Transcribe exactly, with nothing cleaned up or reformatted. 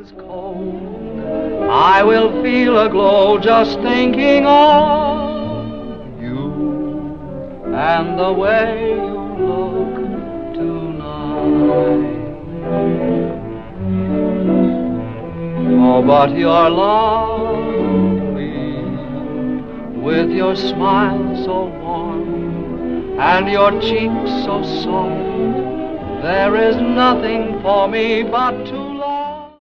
is cold, I will feel a glow just thinking of you and the way you look tonight. Oh, but you're lovely, with your smile so warm and your cheeks so soft. There is nothing for me but to love.